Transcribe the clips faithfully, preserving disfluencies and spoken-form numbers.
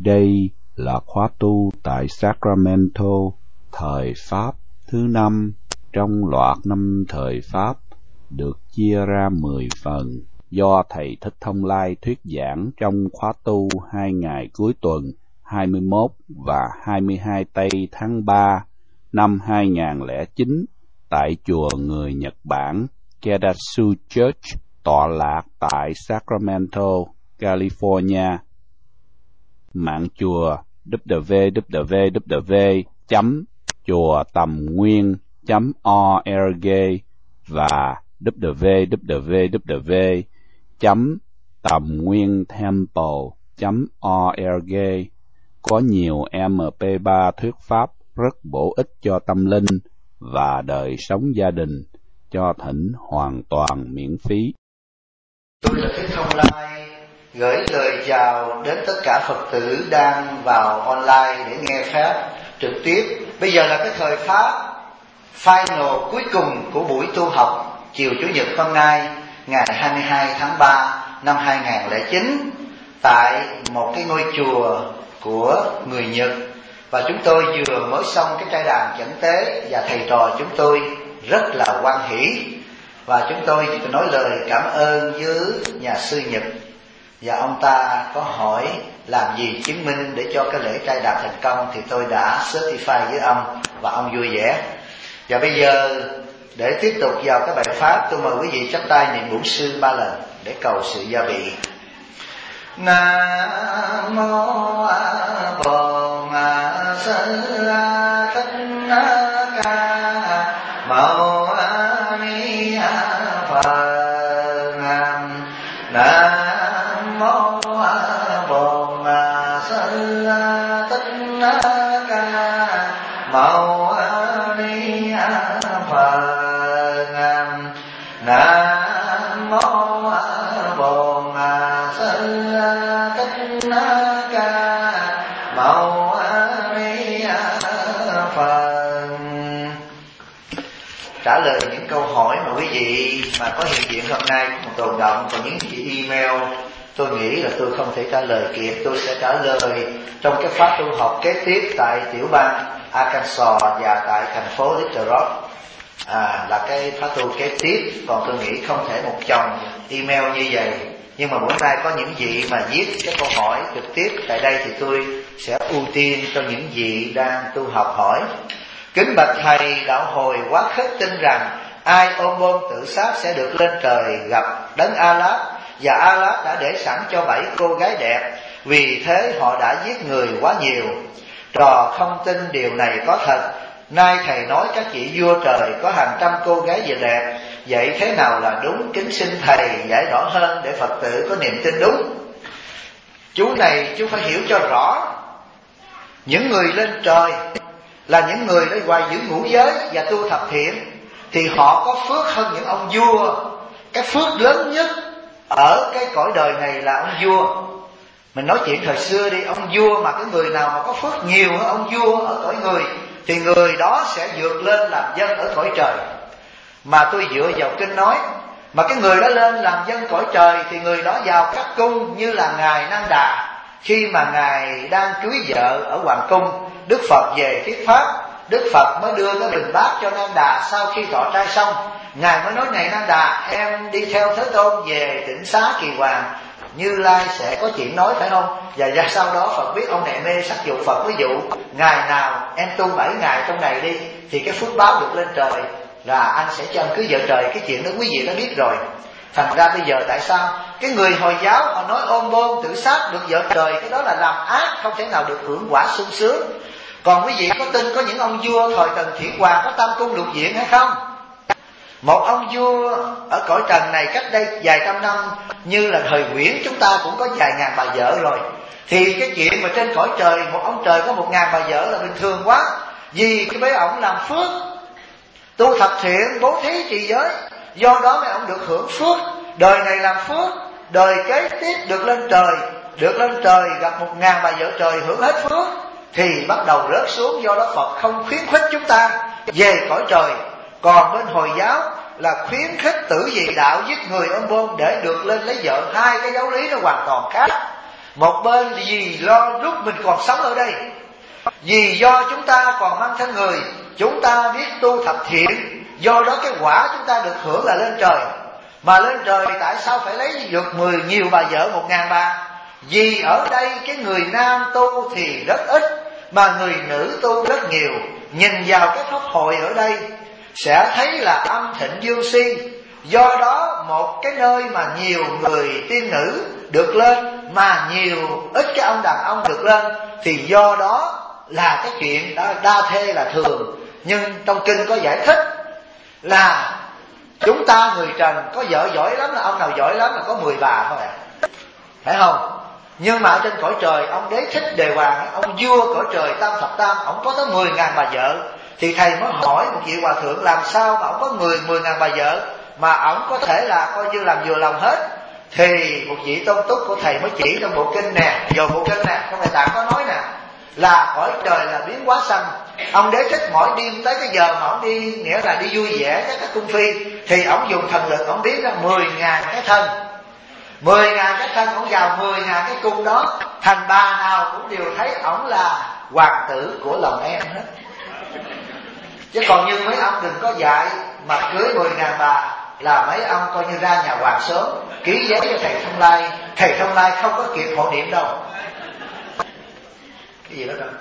Đây là khóa tu tại Sacramento, thời Pháp thứ năm trong loạt năm thời Pháp, được chia ra mười phần, do Thầy Thích Thông Lai thuyết giảng trong khóa tu hai ngày cuối tuần hai mươi mốt và hai mươi hai tây tháng ba năm hai nghìn không trăm lẻ chín tại chùa người Nhật Bản Kedatsu Church, tọa lạc tại Sacramento, California. Mạng chùa w w w chấm chùa tầm nguyên chấm org và w w w chấm tầm nguyên temple chấm org có nhiều em pê ba thuyết pháp rất bổ ích cho tâm linh và đời sống gia đình, cho thỉnh hoàn toàn miễn phí. Tôi là Thích Thông Lai, gửi lời chào đến tất cả Phật tử đang vào online để nghe Pháp trực tiếp. Bây giờ là cái thời Pháp final cuối cùng của buổi tu học chiều Chủ nhật hôm nay, ngày hai mươi hai tháng ba năm hai nghìn không trăm lẻ chín, tại một cái ngôi chùa của người Nhật. Và chúng tôi vừa mới xong cái trai đàn chẩn tế, và thầy trò chúng tôi rất là hoan hỷ. Và chúng tôi chỉ nói lời cảm ơn với nhà sư Nhật. Và ông ta có hỏi làm gì chứng minh để cho cái lễ trai đàn thành công, thì tôi đã certify với ông và ông vui vẻ. Và bây giờ để tiếp tục vào cái bài pháp, tôi mời quý vị chắp tay niệm bổn sư ba lần để cầu sự gia bị. Nam mô A Bổn Sư Thích Ca Mâu Ni Phật. Nam mô A Bổn Sư Thích Ca Mâu Ni Phật. Nam mô A Bổn Sư Thích Ca Mâu Ni Phật. Trả lời những câu hỏi mà quý vị mà có hiện diện hôm nay một tồn động, còn những chị email tôi nghĩ là tôi không thể trả lời kịp. Tôi sẽ trả lời trong cái pháp tu học kế tiếp tại tiểu bang Arkansas và tại thành phố Little Rock, à, là cái pháp tu kế tiếp. Còn tôi nghĩ không thể một chồng email như vậy. Nhưng mà bữa nay có những vị mà viết cái câu hỏi trực tiếp tại đây thì tôi sẽ ưu tiên cho những vị đang tu học hỏi. Kính bạch thầy, đạo hồi quá khích tin rằng ai ôm bom tự sát sẽ được lên trời gặp đấng A-lát, và A-lát đã để sẵn cho bảy cô gái đẹp, vì thế họ đã giết người quá nhiều. Trò không tin điều này có thật. Nay thầy nói các vị vua trời có hàng trăm cô gái về đẹp, vậy thế nào là đúng? Kính xin thầy giải rõ hơn để Phật tử có niềm tin đúng. Chú này chú phải hiểu cho rõ. Những người lên trời là những người đã hoài giữ ngũ giới và tu thập thiện, thì họ có phước hơn những ông vua. Cái phước lớn nhất ở cái cõi đời này là ông vua. Mình nói chuyện thời xưa đi, ông vua mà cái người nào mà có phước nhiều hơn ông vua ở cõi người, thì người đó sẽ vượt lên làm dân ở cõi trời. Mà tôi dựa vào kinh nói, mà cái người đó lên làm dân cõi trời thì người đó vào các cung, như là ngài Nan Đà. Khi mà ngài đang cưới vợ ở hoàng cung, Đức Phật về thuyết pháp, Đức Phật mới đưa cái bình bát cho Nan Đà. Sau khi thọ trai xong, ngài mới nói: này Nan Đà, em đi theo Thế Tôn về Tịnh Xá Kỳ Hoàng, Như Lai sẽ có chuyện nói, phải không? Và ra sau đó Phật biết ông này mê sắc dục, Phật ví dụ ngày nào em tu bảy ngày trong này đi, thì cái phước báo được lên trời là anh sẽ cho em cưới vợ trời. Cái chuyện đó quý vị đã biết rồi. Thành ra bây giờ tại sao cái người Hồi giáo họ nói ôm bom tự sát được vợ trời, cái đó là làm ác, không thể nào được hưởng quả sung sướng. Còn quý vị có tin có những ông vua thời Tần Thủy Hoàng có tam cung lục viện hay không? Một ông vua ở cõi trần này cách đây vài trăm năm, như là thời Nguyễn chúng ta cũng có vài ngàn bà vợ rồi. Thì cái chuyện mà trên cõi trời một ông trời có một ngàn bà vợ là bình thường quá. Vì cái mấy ông làm phước, tu thập thiện, bố thí trì giới, do đó mấy ông được hưởng phước. Đời này làm phước, đời kế tiếp được lên trời, được lên trời gặp một ngàn bà vợ trời hưởng hết phước, thì bắt đầu rớt xuống. Do đó Phật không khuyến khích chúng ta về cõi trời. Còn bên Hồi giáo là khuyến khích tử vì đạo, giết người ôm bom để được lên lấy vợ. Hai cái giáo lý nó hoàn toàn khác. một bên vì lo lúc mình còn sống ở đây, vì do chúng ta còn mang thân người, chúng ta biết tu thập thiện, do đó cái quả chúng ta được hưởng là lên trời. Mà lên trời tại sao phải lấy được mười nhiều bà vợ một ngàn bà? Vì ở đây cái người nam tu thì rất ít, mà người nữ tu rất nhiều. Nhìn vào cái pháp hội ở đây sẽ thấy là âm thịnh dương si. Do đó một cái nơi mà nhiều người tiên nữ được lên, mà nhiều ít cái ông đàn ông được lên, thì do đó là cái chuyện đa, đa thê là thường. Nhưng trong kinh có giải thích là chúng ta người trần có vợ giỏi lắm là ông nào giỏi lắm là có mười bà thôi à, phải không? Nhưng mà ở trên cõi trời, ông Đế Thích Đề Hoàng, ông vua cõi trời Tam Thập Tam, ông có tới mười ngàn bà vợ. Thì thầy mới hỏi một vị hòa thượng làm sao mà ông có mười mười ngàn bà vợ mà ông có thể là coi như làm vừa lòng hết. Thì một vị tôn túc của thầy mới chỉ trong bộ kinh nè, vào bộ kinh nè, trong Đại Tạng có nói nè, là cõi trời là biến hóa sanh. Ông Đế Thích mỗi đêm tới cái giờ mà ông đi, nghĩa là đi vui vẻ các các cung phi, thì ông dùng thần lực ông biến ra mười ngàn cái thân, mười ngàn cái thân, ông vào mười ngàn cái cung đó, thành bà nào cũng đều thấy ổng là hoàng tử của lòng em hết. Chứ còn như mấy ông đừng có dạy mà cưới mười ngàn bà là mấy ông coi như ra nhà hoàng sớm, ký giấy cho thầy Thông Lai, thầy Thông Lai không có kịp hộ niệm đâu. Cái gì đó đâu.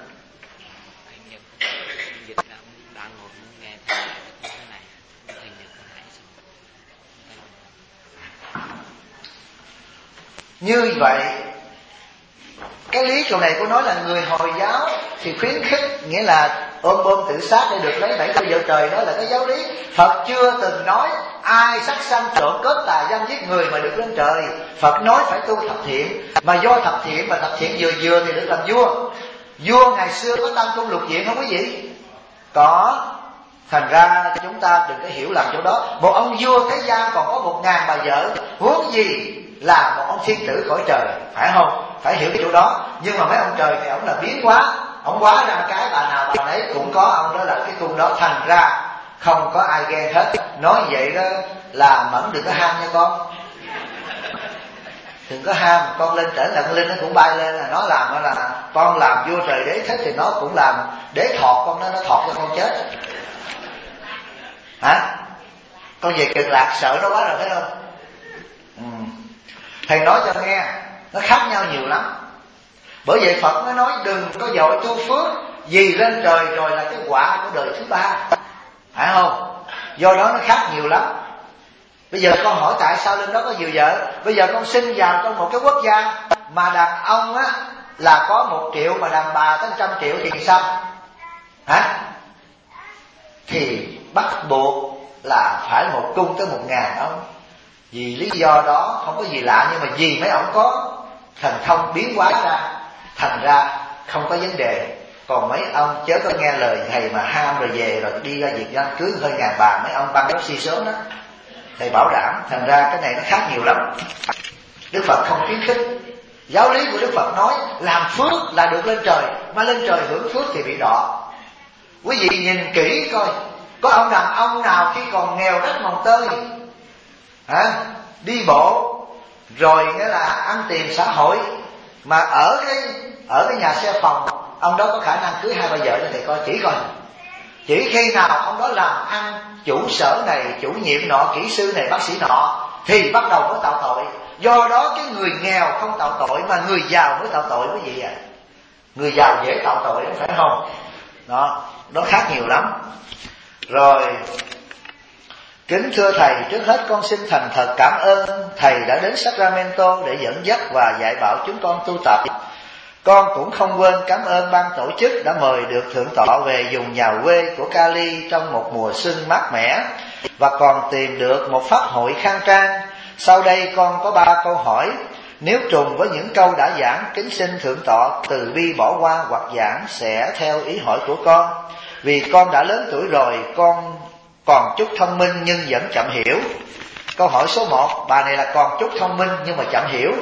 Như vậy cái lý câu này cô nói là người Hồi giáo thì khuyến khích, nghĩa là ôm bom tự sát để được lấy bảy vợ trời, đó là cái giáo lý. Phật chưa từng nói ai sát sanh trộm cướp tà dâm giết người mà được lên trời. Phật nói phải tu thập thiện, mà do thập thiện mà thập thiện vừa vừa thì được làm vua. Vua ngày xưa có tam cung lục viện không quý vị? Có. Thành ra chúng ta đừng có hiểu lầm chỗ đó. Một ông vua thế gian còn có một ngàn bà vợ, huống gì là một ông thiên tử cõi trời, phải không? Phải hiểu cái chỗ đó. Nhưng mà mấy ông trời thì ông là biến hóa, ông hóa ra cái bà nào bà nấy cũng có ông đó là cái cung đó, thành ra không có ai ghen hết. Nói vậy đó là Mẫn đừng có ham nha con, đừng có ham. Con lên trển là con linh nó cũng bay lên, là nó làm là con làm vua trời Đế Thích thì nó cũng làm đế thọt con, nó nó thọt cho con chết hả? Con về Cực Lạc sợ nó quá rồi thấy không? Ừ. Thầy nói cho nghe, nó khác nhau nhiều lắm. Bởi vậy Phật mới nói đừng có vội tu phước, vì lên trời rồi là cái quả của đời thứ ba, phải không? Do đó nó khác nhiều lắm. Bây giờ con hỏi tại sao lên đó có nhiều vợ? Bây giờ con sinh vào trong một cái quốc gia mà đàn ông á là có một triệu mà đàn bà tới trăm triệu thì sao? Hả? Thì bắt buộc là phải một cung tới một ngàn ông. Vì lý do đó không có gì lạ, nhưng mà vì mấy ông có thần thông biến hóa ra, thành ra không có vấn đề. Còn mấy ông chớ có nghe lời thầy mà ham rồi về rồi đi ra Việt Nam cưới hơi ngàn bà, mấy ông băng si sớm đó, thầy bảo đảm. Thành ra cái này nó khác nhiều lắm. Đức Phật không khuyến khích. Giáo lý của Đức Phật nói làm phước là được lên trời, mà lên trời hưởng phước thì bị đọa. Quý vị nhìn kỹ coi, có ông đàn ông nào khi còn nghèo đất mồng tơi hả, đi bộ rồi nghĩa là ăn tiền xã hội, mà ở cái ở cái nhà xe phòng, ông đó có khả năng cưới hai ba vợ cho thầy coi, chỉ coi. Chỉ khi nào ông đó làm ăn chủ sở này, chủ nhiệm nọ, kỹ sư này, bác sĩ nọ, thì bắt đầu mới tạo tội. Do đó cái người nghèo không tạo tội, mà người giàu mới tạo tội, quý vị à. Người giàu dễ tạo tội, phải không? Đó, nó khác nhiều lắm. Rồi, kính thưa thầy, trước hết con xin thành thật cảm ơn thầy đã đến Sacramento để dẫn dắt và dạy bảo chúng con tu tập. Con cũng không quên cảm ơn ban tổ chức đã mời được thượng tọa về vùng nhà quê của Cali trong một mùa xuân mát mẻ, và còn tìm được một pháp hội khang trang. Sau đây con có ba câu hỏi. Nếu trùng với những câu đã giảng, kính xin thượng tọa từ bi bỏ qua hoặc giảng sẽ theo ý hỏi của con. Vì con đã lớn tuổi rồi, con còn chút thông minh nhưng vẫn chậm hiểu. Câu hỏi số một, bà này là còn chút thông minh nhưng mà chậm hiểu.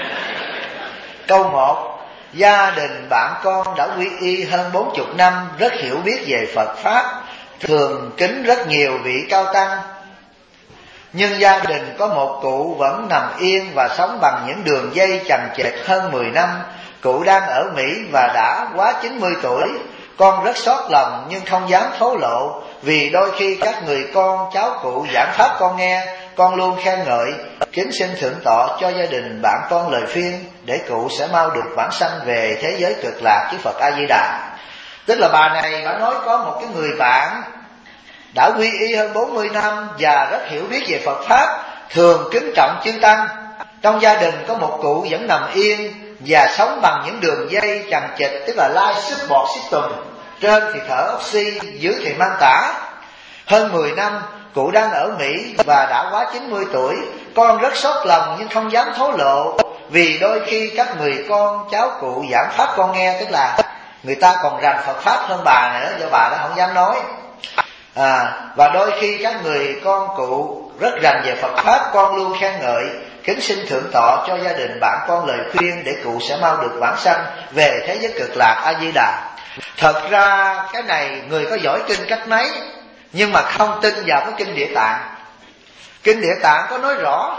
Câu một, gia đình bạn con đã quy y hơn bốn chục năm, rất hiểu biết về Phật Pháp, thường kính rất nhiều vị cao tăng. Nhưng gia đình có một cụ vẫn nằm yên và sống bằng những đường dây chằng chịt hơn mười năm. Cụ đang ở Mỹ và đã quá chín mươi tuổi. Con rất xót lòng nhưng không dám thổ lộ, vì đôi khi các người con cháu cụ giảng pháp con nghe, con luôn khen ngợi, kính xin thượng tọa cho gia đình bạn con lời khuyên để cụ sẽ mau được vãng sanh về thế giới cực lạc với Phật A Di Đà. Tức là bà này bà nói có một cái người bạn đã quy y hơn bốn mươi năm và rất hiểu biết về Phật pháp, thường kính trọng chư tăng. Trong gia đình có một cụ vẫn nằm yên và sống bằng những đường dây chằng chịt, tức là life support system. Trên thì thở oxy, dưới thì mang tả. Hơn mười năm, cụ đang ở Mỹ và đã quá chín mươi tuổi. Con rất xót lòng nhưng không dám thổ lộ, vì đôi khi các người con cháu cụ giảng pháp con nghe, tức là người ta còn rành Phật pháp hơn bà nữa, do bà đã không dám nói. À, và đôi khi các người con cụ rất rành về Phật pháp, con luôn khen ngợi, kính xin thượng tọa cho gia đình bạn con lời khuyên để cụ sẽ mau được vãng sanh về thế giới cực lạc A Di Đà. Thật ra cái này người có giỏi kinh cách mấy nhưng mà không tin vào cái kinh Địa Tạng. Kinh Địa Tạng có nói rõ,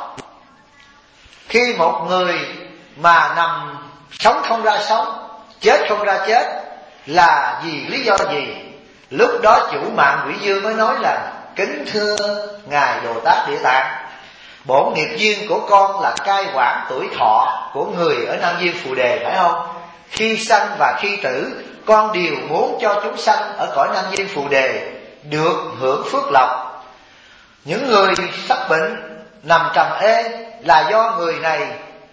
khi một người mà nằm sống không ra sống, chết không ra chết, là vì lý do gì? Lúc đó chủ mạng Quỷ Dương mới nói là: kính thưa Ngài Bồ Tát Địa Tạng, bổn nghiệp duyên của con là cai quản tuổi thọ của người ở Nam Diêm Phù Đề, phải không? Khi sanh và khi tử, con đều muốn cho chúng sanh ở cõi Nam Diêm Phù Đề được hưởng phước lộc. Những người sắp bệnh nằm trầm ê là do người này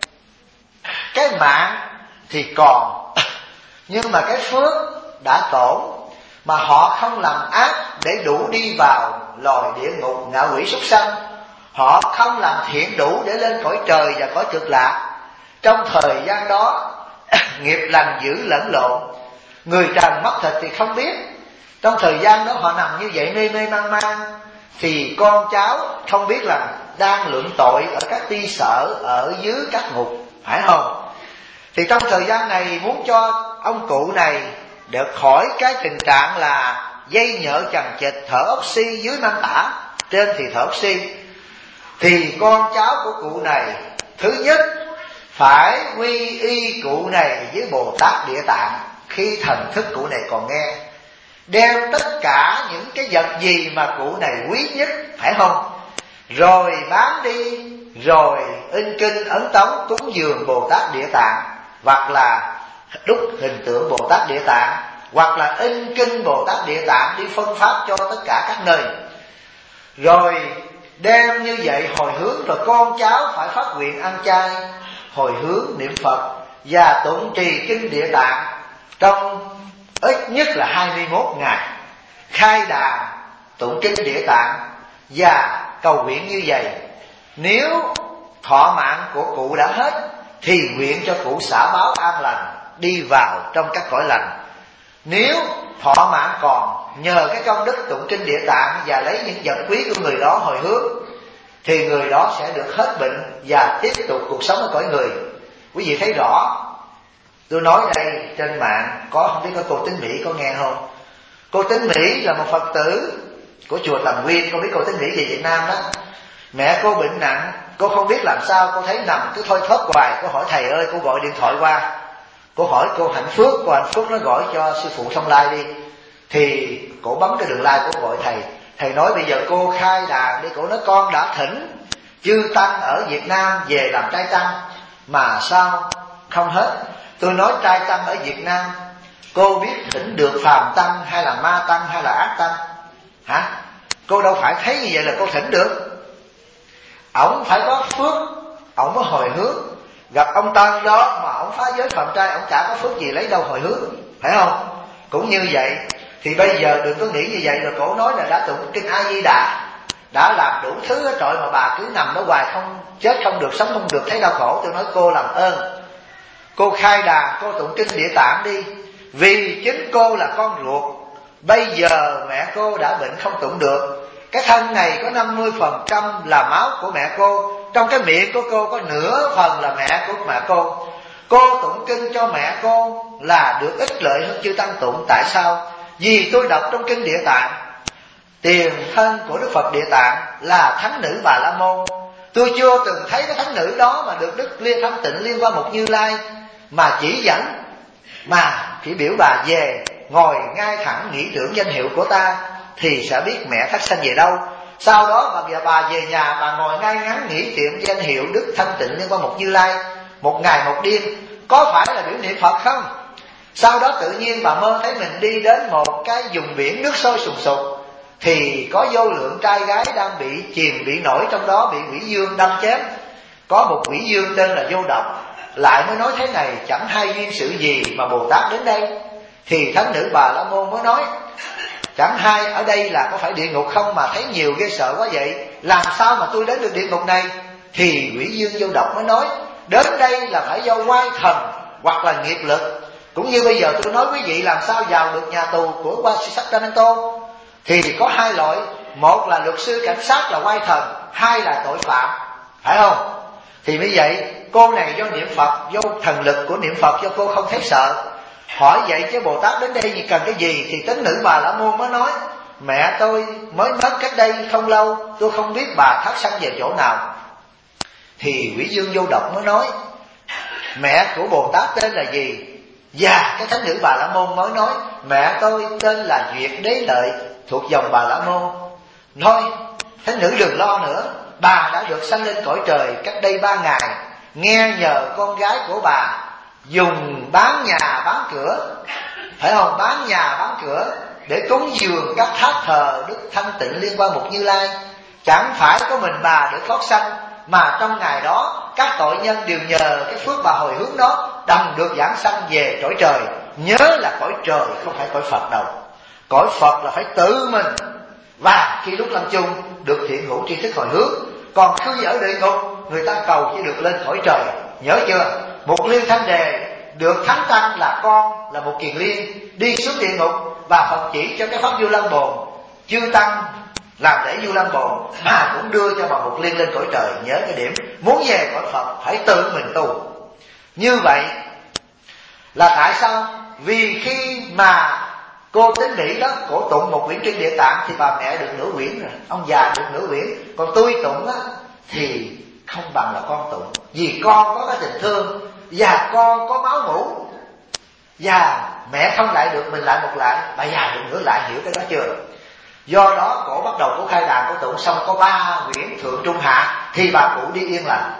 cái mạng thì còn nhưng mà cái phước đã tổn, mà họ không làm ác để đủ đi vào loài địa ngục ngạ quỷ súc sanh, họ không làm thiện đủ để lên cõi trời và cõi cực lạc. Trong thời gian đó nghiệp lành dữ lẫn lộn, người trần mắt thịt thì không biết. Trong thời gian đó họ nằm như vậy mê mê mang mang, thì con cháu không biết là đang luận tội ở các ti sở, ở dưới các ngục, phải không? Thì trong thời gian này muốn cho ông cụ này được khỏi cái tình trạng là dây nhợ chằng chịt, thở oxy dưới mang tả, trên thì thở oxy, thì con cháu của cụ này thứ nhất phải quy y cụ này với Bồ Tát Địa Tạng khi thần thức cụ này còn nghe, đem tất cả những cái vật gì mà cụ này quý nhất, phải không, rồi bán đi, rồi in kinh ấn tống cúng dường Bồ Tát Địa Tạng, hoặc là đúc hình tượng Bồ Tát Địa Tạng, hoặc là in kinh Bồ Tát Địa Tạng đi phân pháp cho tất cả các nơi. Rồi đem như vậy hồi hướng, rồi con cháu phải phát nguyện ăn chay, hồi hướng niệm Phật và tụng trì kinh Địa Tạng trong ít nhất là hai mươi mốt ngày, khai đàn tụng kinh Địa Tạng và cầu nguyện như vậy. Nếu thọ mạng của cụ đã hết thì nguyện cho cụ xả báo an lành, đi vào trong các cõi lành. Nếu thọ mạng còn, nhờ cái công đức tụng kinh Địa Tạng và lấy những vật quý của người đó hồi hướng, thì người đó sẽ được hết bệnh và tiếp tục cuộc sống ở cõi người. Quý vị thấy rõ. Tôi nói đây trên mạng có, không biết có cô Tín Mỹ có nghe không? Cô Tín Mỹ là một Phật tử của chùa Tầm Nguyên. Cô biết cô Tín Mỹ về Việt Nam đó. Mẹ cô bệnh nặng, cô không biết làm sao, cô thấy nằm cứ thôi thóp hoài. Cô hỏi thầy ơi, cô gọi điện thoại qua, cô hỏi cô Hạnh Phước, cô Hạnh Phước nó gọi cho sư phụ Thông Lai đi. Thì cô bấm cái đường like, cô gọi thầy. Thầy nói bây giờ cô khai đàn đi. Cô nói con đã thỉnh chư tăng ở Việt Nam về làm trai tăng mà sao không hết. Tôi nói trai tăng ở Việt Nam, cô biết thỉnh được phàm tăng hay là ma tăng hay là ác tăng hả? Cô đâu phải thấy như vậy là cô thỉnh được. Ổng phải có phước, ổng mới hồi hướng. Gặp ông tăng đó mà ổng phá giới phạm trai, ổng chả có phước gì lấy đâu hồi hướng, phải không? Cũng như vậy. Thì bây giờ đừng có nghĩ như vậy. Rồi cổ nói là đã tụng kinh A Di Đà, đã làm đủ thứ hết trọi, mà bà cứ nằm đó hoài, không chết không được, sống không được, thấy đau khổ. Tôi nói cô làm ơn, cô khai đàn, cô tụng kinh Địa Tạng đi. Vì chính cô là con ruột, bây giờ mẹ cô đã bệnh không tụng được. Cái thân này có năm mươi phần trăm là máu của mẹ cô, trong cái miệng của cô có nửa phần là mẹ của mẹ cô. Cô tụng kinh cho mẹ cô là được ích lợi hơn chư tăng tụng. Tại sao? Vì tôi đọc trong kinh Địa Tạng tiền thân của Đức Phật Địa Tạng là thánh nữ Bà La Môn. Tôi chưa từng thấy cái thánh nữ đó mà được Đức Liên Thanh Tịnh Liên Hoa Mục Như Lai mà chỉ dẫn, mà chỉ biểu bà về ngồi ngay thẳng nghĩ tưởng danh hiệu của ta thì sẽ biết mẹ thác sanh về đâu. Sau đó bà, bà về nhà, bà ngồi ngay ngắn nghĩ tiệm danh hiệu Đức Thanh Tịnh Liên Hoa Mục Như Lai một ngày một đêm. Có phải là biểu niệm Phật không? Sau đó tự nhiên bà mơ thấy mình đi đến một cái vùng biển nước sôi sùng sục, thì có vô lượng trai gái đang bị chìm bị nổi trong đó, bị quỷ dương đâm chém. Có một quỷ dương tên là Vô Độc lại mới nói thế này: chẳng hay duyên sự gì mà Bồ Tát đến đây? Thì thánh nữ Bà La Môn mới nói: chẳng hay ở đây là có phải địa ngục không mà thấy nhiều ghê sợ quá vậy? Làm sao mà tôi đến được địa ngục này? Thì quỷ dương Vô Độc mới nói: đến đây là phải do oai thần hoặc là nghiệp lực. Cũng như bây giờ tôi nói quý vị làm sao vào được nhà tù của qua Sacramento, thì có hai loại: một là luật sư cảnh sát là oai thần, hai là tội phạm, phải không? Thì như vậy cô này do niệm Phật, do thần lực của niệm Phật, do cô không thấy sợ. Hỏi vậy chứ Bồ Tát đến đây gì cần cái gì? Thì tín nữ Bà La Môn mới nói: mẹ tôi mới mất cách đây không lâu, tôi không biết bà thác sanh về chỗ nào. Thì quỷ dương Vô Độc mới nói: mẹ của Bồ Tát tên là gì? Và cái thánh nữ Bà La Môn mới nói: mẹ tôi tên là Duyệt Đế Lợi, thuộc dòng Bà La Môn. Thôi thánh nữ đừng lo nữa, bà đã được sanh lên cõi trời cách đây ba ngày, nghe nhờ con gái của bà dùng bán nhà bán cửa, phải không? Bán nhà bán cửa để cúng dường các tháp thờ Đức Thanh Tịnh Liên Hoa Mục Như Lai. Chẳng phải có mình bà được thoát sanh, mà trong ngày đó các tội nhân đều nhờ cái phước bà hồi hướng đó đồng được giảng sanh về cõi trời. Nhớ là cõi trời không phải cõi Phật đâu. Cõi Phật là phải tự mình, và khi lúc lâm chung được thiện hữu tri thức hồi hướng. Còn khi ở địa ngục, người ta cầu chỉ được lên cõi trời. Nhớ chưa? Một Liên Thanh Đề được Thánh Tăng là con, là một kiền liên, đi xuống địa ngục, và Phật chỉ cho cái pháp Vu Lan Bồn, chư Tăng làm lễ Vu Lan Bồn mà cũng đưa cho bà một liên lên cõi trời. Nhớ cái điểm, muốn về cõi Phật phải tự mình tu. Như vậy là tại sao? Vì khi mà cô Tín Mỹ đó cổ tụng một quyển kinh Địa Tạng thì bà mẹ được nửa quyển rồi, ông già được nửa quyển. Còn tôi tụng á thì không bằng là con tụng, vì con có cái tình thương, và con có máu mủ, và mẹ không lại được, mình lại một lại, bà già được nửa lại, hiểu cái đó chưa? Do đó cổ bắt đầu cổ khai đàn, cổ tụng xong có ba quyển thượng trung hạ thì bà cụ đi yên lành.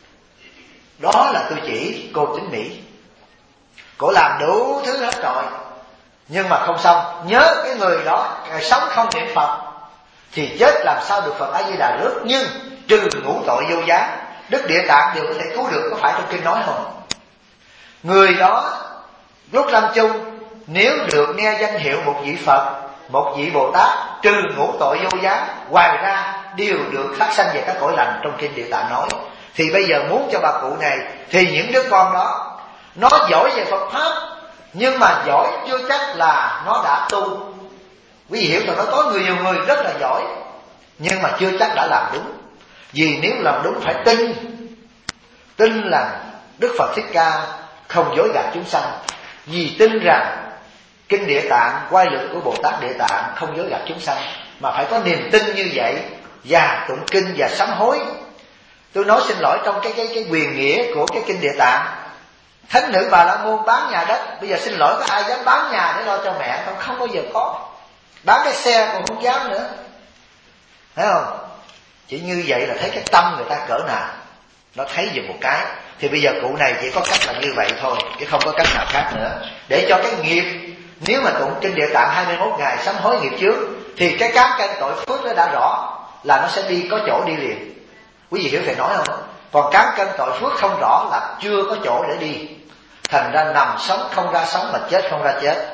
Đó là tôi chỉ cô Tín Mỹ. Cổ làm đủ thứ hết rồi, nhưng mà không xong. Nhớ cái người đó sống không niệm Phật thì chết làm sao được Phật A Di Đà rước. Nhưng trừ ngũ tội vô gián, Đức Địa Tạng đều có thể cứu được. Có phải trong kinh nói không? Người đó lúc lâm chung nếu được nghe danh hiệu một vị Phật, một vị Bồ Tát, trừ ngũ tội vô gián, ngoài ra đều được phát sanh về các cõi lành trong kinh Địa Tạng nói. Thì bây giờ muốn cho bà cụ này, thì những đứa con đó nó giỏi về Phật Pháp, nhưng mà giỏi chưa chắc là nó đã tu. Quý vị hiểu, tôi nói có người nhiều người rất là giỏi, nhưng mà chưa chắc đã làm đúng. Vì nếu làm đúng phải tin, tin là Đức Phật Thích Ca không dối gạt chúng sanh, vì tin rằng kinh Địa Tạng, quay lực của Bồ Tát Địa Tạng không dối gạt chúng sanh, mà phải có niềm tin như vậy và tụng kinh và sám hối. Tôi nói xin lỗi, trong cái cái cái quyền nghĩa của cái kinh Địa Tạng, thánh nữ Bà La Môn bán nhà đất. Bây giờ xin lỗi, có ai dám bán nhà để lo cho mẹ không? Không bao giờ có. Bán cái xe còn không dám nữa, thấy không? Chỉ như vậy là thấy cái tâm người ta cỡ nào, nó thấy về một cái. Thì bây giờ cụ này chỉ có cách là như vậy thôi, chứ không có cách nào khác nữa. Để cho cái nghiệp, nếu mà tụng kinh Địa Tạng hai mươi mốt ngày sám hối nghiệp trước, thì cái cán cân tội phước nó đã rõ, là nó sẽ đi có chỗ đi liền. Quý vị hiểu thầy nói không? Còn cán cân tội phước không rõ là chưa có chỗ để đi. Thành ra nằm sống không ra sống, mà chết không ra chết.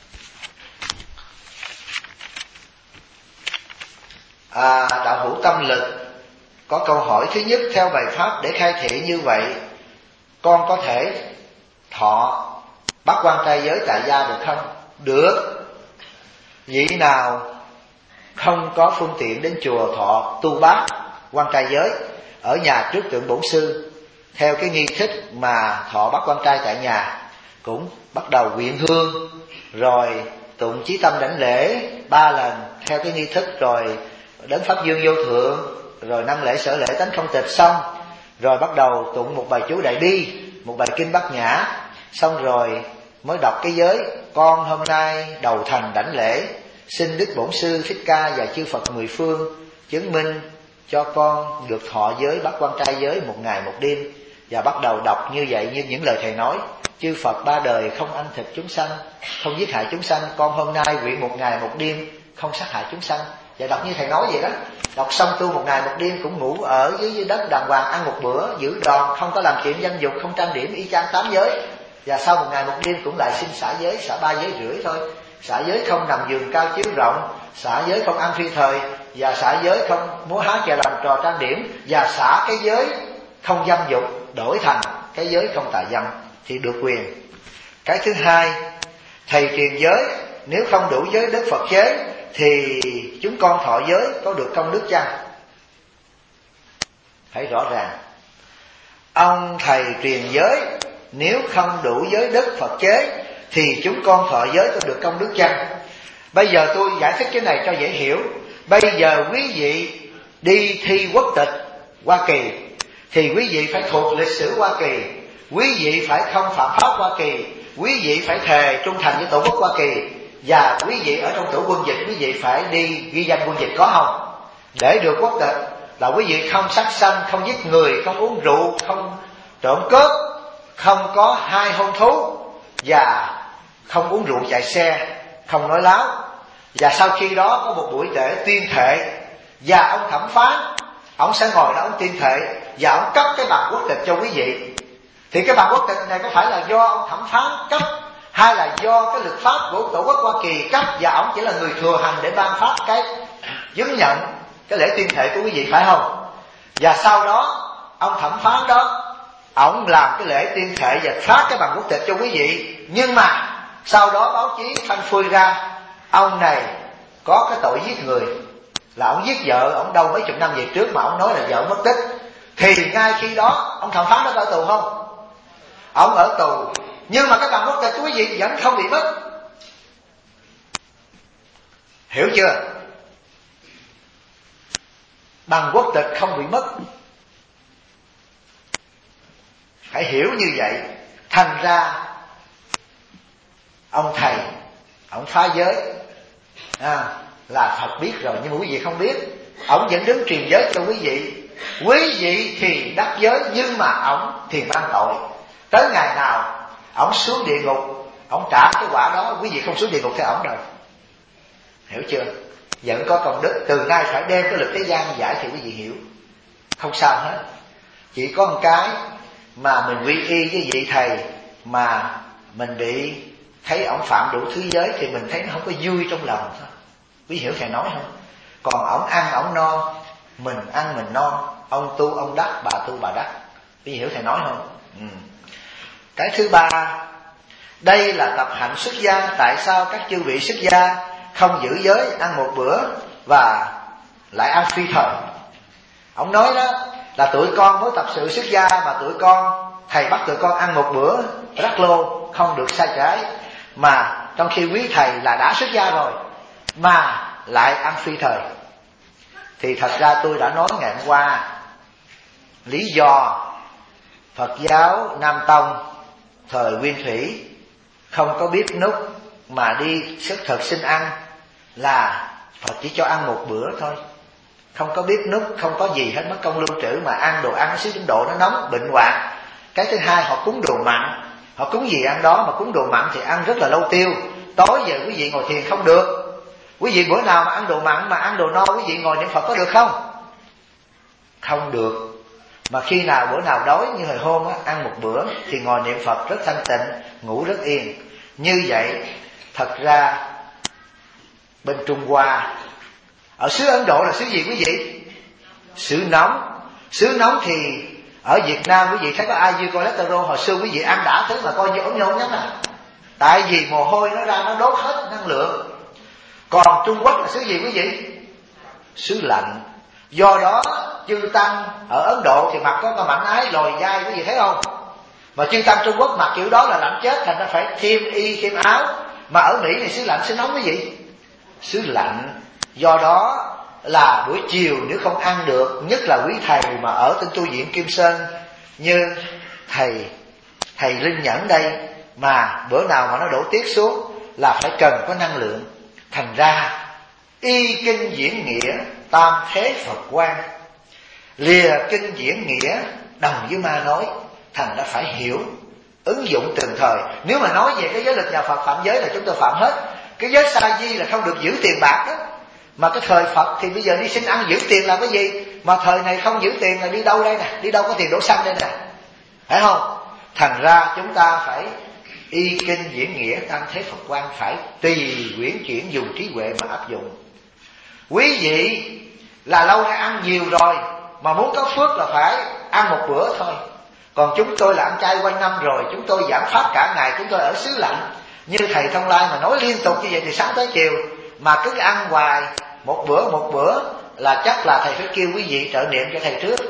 À, đạo hữu tâm lực có câu hỏi thứ nhất: theo bài pháp để khai thị như vậy, con có thể thọ bát quan trai giới tại gia được không? Được. Vị nào không có phương tiện đến chùa thọ tu bát quan trai giới, ở nhà trước tượng Bổn Sư, theo cái nghi thức mà thọ bát quan trai tại nhà, cũng bắt đầu quyện hương, rồi tụng chí tâm đảnh lễ ba lần theo cái nghi thức, rồi đấng pháp dương vô thượng, rồi năm lễ sở lễ tánh không tịch xong, rồi bắt đầu tụng một bài chú đại bi, một bài kinh bát nhã, xong rồi mới đọc cái giới: con hôm nay đầu thành đảnh lễ, xin Đức Bổn Sư Thích Ca và chư Phật mười phương chứng minh cho con được thọ giới bát quan trai giới một ngày một đêm. Và bắt đầu đọc như vậy, như những lời thầy nói: chư Phật ba đời không ăn thịt chúng sanh, không giết hại chúng sanh, con hôm nay nguyện một ngày một đêm không sát hại chúng sanh. Và đọc như thầy nói vậy đó. Đọc xong tu một ngày một đêm, cũng ngủ ở dưới đất đàng hoàng, ăn một bữa, giữ đòn, không có làm chuyện dâm dục, không trang điểm, y chang tám giới. Và sau một ngày một đêm cũng lại xin xả giới, xả ba giới rưỡi thôi. Xả giới không nằm giường cao chiếu rộng, xả giới không ăn phi thời, và xả giới không múa hát và làm trò trang điểm, và xả cái giới không dâm dục đổi thành cái giới không tà dâm thì được quyền. Cái thứ hai, thầy truyền giới nếu không đủ giới đức Phật chế thì chúng con thọ giới có được công đức chăng? Thấy rõ ràng. Ông thầy truyền giới nếu không đủ giới đức Phật chế thì chúng con thọ giới có được công đức chăng? Bây giờ tôi giải thích cái này cho dễ hiểu. Bây giờ quý vị đi thi quốc tịch Hoa Kỳ thì quý vị phải thuộc lịch sử Hoa Kỳ, quý vị phải không phạm pháp Hoa Kỳ, quý vị phải thề trung thành với Tổ quốc Hoa Kỳ, và quý vị ở trong tổ quân dịch quý vị phải đi ghi danh quân dịch, có không? Để được quốc tịch là quý vị không sát sanh, không giết người, không uống rượu, không trộm cướp, không có hai hôn thú, và không uống rượu chạy xe, không nói láo. Và sau khi đó có một buổi lễ tuyên thệ, và ông thẩm phán ông sẽ ngồi đó ông tuyên thệ, và ông cấp cái bằng quốc tịch cho quý vị. Thì cái bằng quốc tịch này có phải là do ông thẩm phán cấp, hay là do cái luật pháp của Tổ quốc Hoa Kỳ cấp, và ông chỉ là người thừa hành để ban phát cái chứng nhận cái lễ tuyên thệ của quý vị, phải không? Và sau đó ông thẩm phán đó ông làm cái lễ tuyên thệ và phát cái bằng quốc tịch cho quý vị. Nhưng mà sau đó báo chí phanh phui ra ông này có cái tội giết người, là ông giết vợ ông đâu mấy chục năm về trước mà ông nói là vợ mất tích. Thì ngay khi đó ông thẩm phán đó ở tù không? Ông ở tù, nhưng mà cái bằng quốc tịch của quý vị vẫn không bị mất. Hiểu chưa? Bằng quốc tịch không bị mất, hãy hiểu như vậy. Thành ra ông thầy ông phá giới à, là Phật biết rồi, nhưng mà quý vị không biết. Ông vẫn đứng truyền giới cho quý vị. Quý vị thì đắc giới, nhưng mà ông thì mang tội. Tới ngày nào ông xuống địa ngục, ông trả cái quả đó. Quý vị không xuống địa ngục theo ông đâu. Hiểu chưa? Vẫn có công đức. Từ nay phải đem cái luật thế gian giải thì quý vị hiểu. Không sao hết. Chỉ có một cái mà mình quy y với vị thầy mà mình bị thấy ông phạm đủ thứ giới thì mình thấy nó không có vui trong lòng thôi. Quý hiểu thầy nói không? Còn ông ăn ông no, mình ăn mình no. Ông tu ông đắc, bà tu bà đắc. Quý hiểu thầy nói không? Ừ. Cái thứ ba, đây là tập hạnh xuất gia. Tại sao các chư vị xuất gia không giữ giới, ăn một bữa và lại ăn phi thời? Ông nói đó là tụi con mới tập sự xuất gia mà tụi con, thầy bắt tụi con ăn một bữa rắc lô không được sai trái, mà trong khi quý thầy là đã xuất gia rồi mà lại ăn phi thời. Thì thật ra tôi đã nói ngày hôm qua, lý do Phật giáo Nam Tông thời Nguyên Thủy không có biết nút mà đi xuất thực xin ăn là Phật chỉ cho ăn một bữa thôi. Không có biết nút, không có gì hết, mất công lưu trữ mà ăn đồ ăn xứ Ấn Độ nó nóng, bệnh hoạn. Cái thứ hai, họ cúng đồ mặn, họ cúng gì ăn đó, mà cúng đồ mặn thì ăn rất là lâu tiêu. Tối giờ quý vị ngồi thiền không được. Quý vị bữa nào mà ăn đồ mặn mà ăn đồ no, quý vị ngồi niệm Phật có được không? Không được. Mà khi nào bữa nào đói như hồi hôm á, ăn một bữa thì ngồi niệm Phật rất thanh tịnh, ngủ rất yên. Như vậy thật ra bên Trung Hoa, ở xứ Ấn Độ là xứ gì quý vị? Xứ nóng. Xứ nóng thì ở Việt Nam quý vị thấy có ai như cholesterol hồi xưa quý vị ăn đã thứ mà coi như ốm nhổn nhắm à. Tại vì mồ hôi nó ra nó đốt hết năng lượng. Còn Trung Quốc là xứ gì quý vị? Xứ lạnh. Do đó chư tăng ở Ấn Độ thì mặc có cái mảnh ái lòi dai, quý vị thấy không? Mà chư tăng Trung Quốc mặc kiểu đó là lạnh chết, thành ra phải thêm y thêm áo. Mà ở Mỹ này xứ lạnh xứ nóng cái gì? Xứ lạnh. Do đó là buổi chiều nếu không ăn được, nhất là quý thầy mà ở trên tu viện Kim Sơn như thầy thầy Linh Nhẫn đây, mà bữa nào mà nó đổ tiết xuống là phải cần có năng lượng. Thành ra y kinh diễn nghĩa tam thế Phật quan, lìa kinh diễn nghĩa đồng với ma nói. Thành ra phải hiểu, ứng dụng từng thời. Nếu mà nói về cái giới luật nhà Phật phạm giới là chúng tôi phạm hết. Cái giới sa di là không được giữ tiền bạc đó. Mà cái thời Phật thì bây giờ đi xin ăn giữ tiền là cái gì? Mà thời này không giữ tiền là đi đâu đây nè? Đi đâu có tiền đổ xăng đây nè? Phải không? Thành ra chúng ta phải y kinh diễn nghĩa tam thế Phật quan, phải tùy quyển chuyển dùng trí huệ mà áp dụng. Quý vị là lâu nay ăn nhiều rồi, mà muốn có phước là phải ăn một bữa thôi. Còn chúng tôi là ăn chay quanh năm rồi, chúng tôi giảm pháp cả ngày, chúng tôi ở xứ lạnh. Như thầy Thông Lai mà nói liên tục như vậy thì sáng tới chiều mà cứ ăn hoài một bữa một bữa là chắc là thầy phải kêu quý vị trợ niệm cho thầy trước.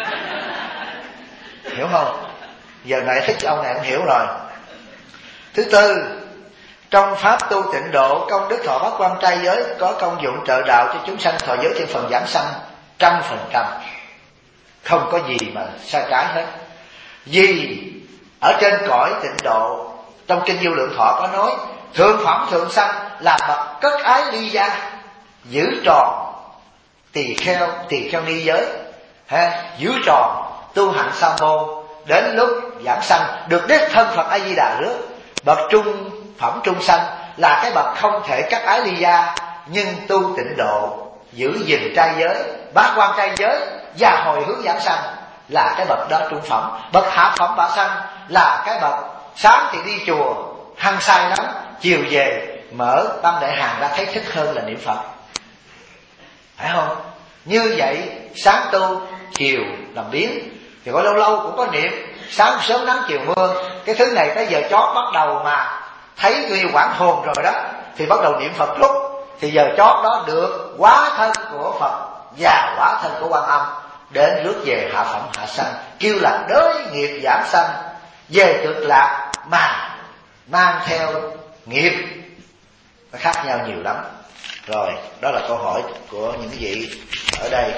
Hiểu không? Giờ này thích ông này ông hiểu rồi. Thứ tư, trong pháp tu tịnh độ, công đức thọ bát quan trai giới có công dụng trợ đạo cho chúng sanh thọ giới trên phần giảm sanh trăm phần trăm, không có gì mà sai trái hết. Vì ở trên cõi tịnh độ, trong kinh Vô Lượng Thọ có nói thượng phẩm thượng sanh là bậc cất ái ly gia, giữ tròn tỳ kheo tỳ kheo ni giới, ha, giữ tròn tu hạnh sa môn, đến lúc giảng sanh được đích thân Phật A Di Đà rước. Bậc trung phẩm trung sanh là cái bậc không thể cắt ái ly gia, nhưng tu tịnh độ, giữ gìn trai giới, bát quan trai giới và hồi hướng giảng sanh là cái bậc đó trung phẩm. Bậc hạ phẩm bả sanh là cái bậc sáng thì đi chùa hăng say lắm, chiều về mở tâm đại hàng ra thấy thích hơn là niệm Phật, phải không? Như vậy sáng tu chiều làm biến, thì có lâu lâu cũng có niệm, sáng sớm nắng chiều mưa. Cái thứ này tới giờ chót bắt đầu mà thấy như quảng hồn rồi đó thì bắt đầu niệm Phật lúc, thì giờ chót đó được hóa thân của Phật và hóa thân của Quan Âm đến rước về hạ phẩm hạ sanh, kêu là đới nghiệp giảm sanh, về cực lạc mà mang theo nghiệp. Nó khác nhau nhiều lắm. Rồi, đó là câu hỏi của những vị ở đây.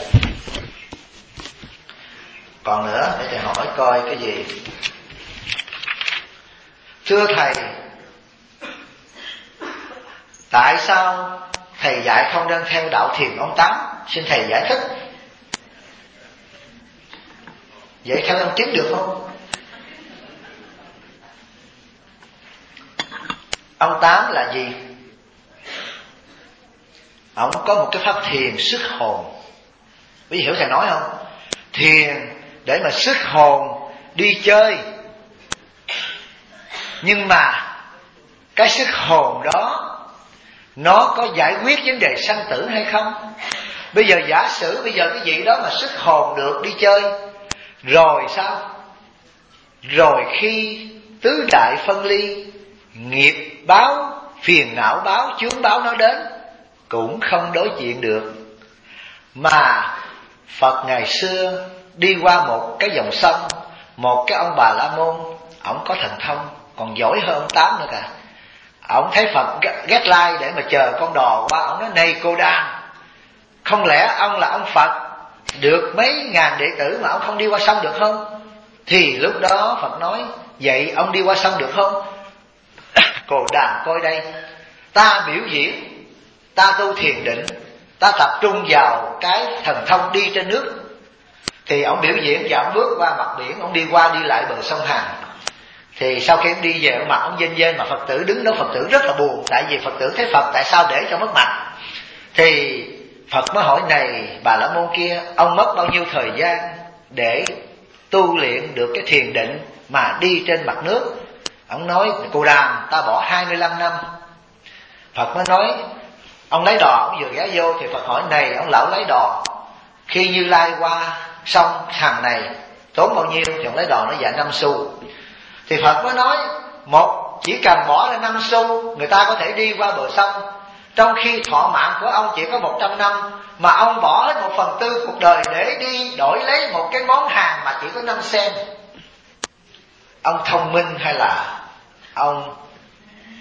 Còn nữa để thầy hỏi coi cái gì. Thưa thầy, tại sao thầy dạy không nên theo đạo thiền ông Tám? Xin thầy giải thích. Vậy theo ông Chín được không? Ông Tám là gì? Ông có một cái pháp thiền sức hồn. Quý vị hiểu thầy nói không? Thiền để mà sức hồn đi chơi. Nhưng mà cái sức hồn đó nó có giải quyết vấn đề sanh tử hay không? Bây giờ giả sử bây giờ cái vị đó mà sức hồn được đi chơi, rồi sao? Rồi khi tứ đại phân ly, nghiệp báo, phiền não báo, chướng báo nó đến, cũng không đối diện được. Mà Phật ngày xưa đi qua một cái dòng sông, một cái ông Bà La Môn, ổng có thần thông còn giỏi hơn ông Tám nữa cả. Ổng thấy Phật ghét lai để mà chờ con đò qua, ổng nói này cô đàn, không lẽ ông là ông Phật được mấy ngàn đệ tử mà ông không đi qua sông được không? Thì lúc đó Phật nói vậy ông đi qua sông được không? Cô đàn coi đây, ta biểu diễn, ta tu thiền định, ta tập trung vào cái thần thông đi trên nước. Thì ông biểu diễn và ông bước qua mặt biển, ông đi qua đi lại bờ sông Hàn. Thì sau khi ông đi về, ông mặt ông vênh vênh, mà Phật tử đứng đó, Phật tử rất là buồn. Tại vì Phật tử thấy Phật tại sao để cho mất mặt. Thì Phật mới hỏi này Bà La Môn kia, ông mất bao nhiêu thời gian để tu luyện được cái thiền định mà đi trên mặt nước? Ông nói cô đàn, ta bỏ hai mươi lăm năm. Phật mới nói ông lấy đò, ông vừa ghé vô. Thì Phật hỏi này ông lão lấy đò, khi Như Lai qua sông Hằng này tốn bao nhiêu? Thì ông lấy đò nó dạ năm xu. Thì Phật mới nói một chỉ cần bỏ ra năm xu, người ta có thể đi qua bờ sông. Trong khi thọ mạng của ông chỉ có một trăm năm, mà ông bỏ hết một phần tư cuộc đời để đi đổi lấy một cái món hàng mà chỉ có năm sen. Ông thông minh hay là ông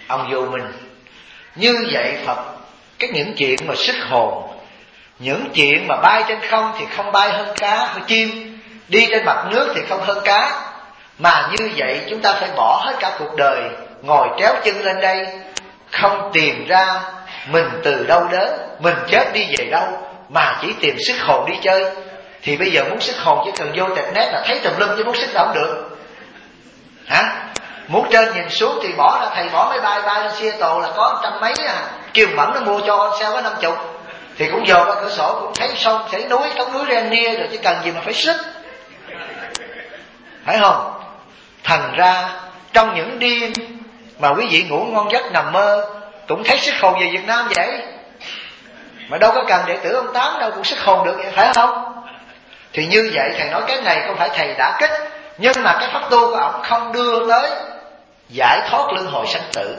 ông vô mình. Như vậy Phật, cái những chuyện mà xuất hồn, những chuyện mà bay trên không thì không bay hơn cá hơn chim, đi trên mặt nước thì không hơn cá. Mà như vậy chúng ta phải bỏ hết cả cuộc đời, ngồi tréo chân lên đây, không tìm ra mình từ đâu đến, mình chết đi về đâu, mà chỉ tìm sức hồn đi chơi. Thì bây giờ muốn sức hồn chỉ cần vô tẹt nét là thấy tùm lum, chứ muốn sức đâu không được. Hả? Muốn trên nhìn xuống thì bỏ ra, thầy bỏ máy bay bay lên Seattle là có trăm mấy à. Kiều Mẫn nó mua cho con sao có năm chục, thì cũng dò qua cửa sổ cũng thấy sông thấy núi, thống núi Rainier rồi, chứ cần gì mà phải sức, phải không? Thành ra trong những đêm mà quý vị ngủ ngon giấc nằm mơ cũng thấy sức hồn về Việt Nam vậy, mà đâu có cần đệ tử ông Tám đâu cũng sức hồn được vậy, phải không? Thì như vậy thầy nói cái này không phải thầy đã kích, nhưng mà cái pháp tu của ông không đưa tới giải thoát luân hồi sanh tử,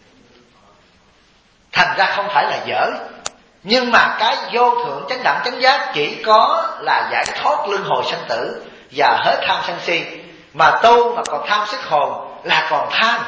thành ra không phải là dở. Nhưng mà cái vô thượng chánh đẳng chánh giác chỉ có là giải thoát luân hồi sanh tử và hết tham sân si. Mà tu mà còn tham sức hồn là còn tham.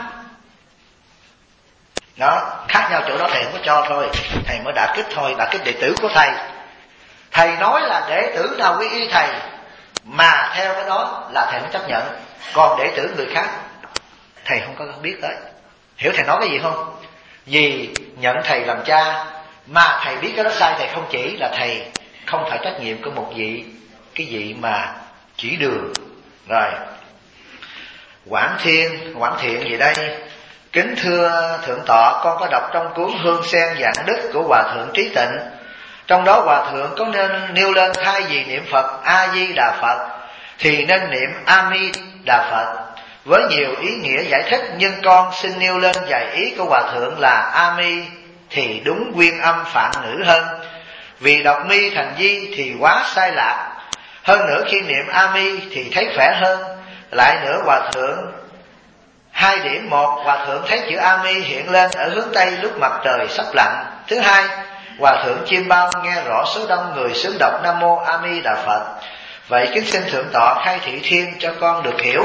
Đó, khác nhau chỗ đó, thầy không có cho thôi, thầy mới đã kích thôi, đã kích đệ tử của thầy. Thầy nói là đệ tử nào quy y thầy mà theo cái đó là thầy mới chấp nhận. Còn đệ tử người khác thầy không có biết tới. Hiểu thầy nói cái gì không? Vì nhận thầy làm cha mà thầy biết cái đó sai, thầy không chỉ là thầy không phải trách nhiệm của một vị cái vị mà chỉ đường. Rồi Quảng Thiên, Quảng Thiện gì đây? Kính thưa Thượng tọa, con có đọc trong cuốn Hương Sen Dạng Đức của Hòa Thượng Trí Tịnh. Trong đó Hòa Thượng có nên nêu lên thay vì niệm Phật A-di-đà Phật thì nên niệm A-mi-đà Phật, với nhiều ý nghĩa giải thích, nhưng con xin nêu lên vài ý của Hòa Thượng là A-mi thì đúng nguyên âm phạn ngữ hơn, vì đọc mi thành di thì quá sai lạc. Hơn nữa khi niệm A-mi thì thấy khỏe hơn. Lại nữa Hòa Thượng hai điểm: một, Hòa Thượng thấy chữ A-mi hiện lên ở hướng Tây lúc mặt trời sắp lặn. Thứ hai, Hòa Thượng Chiêm Bao nghe rõ số đông người xứng đọc Nam Mô A Di Đà Phật. Vậy kính xin Thượng tọa khai thị thêm cho con được hiểu.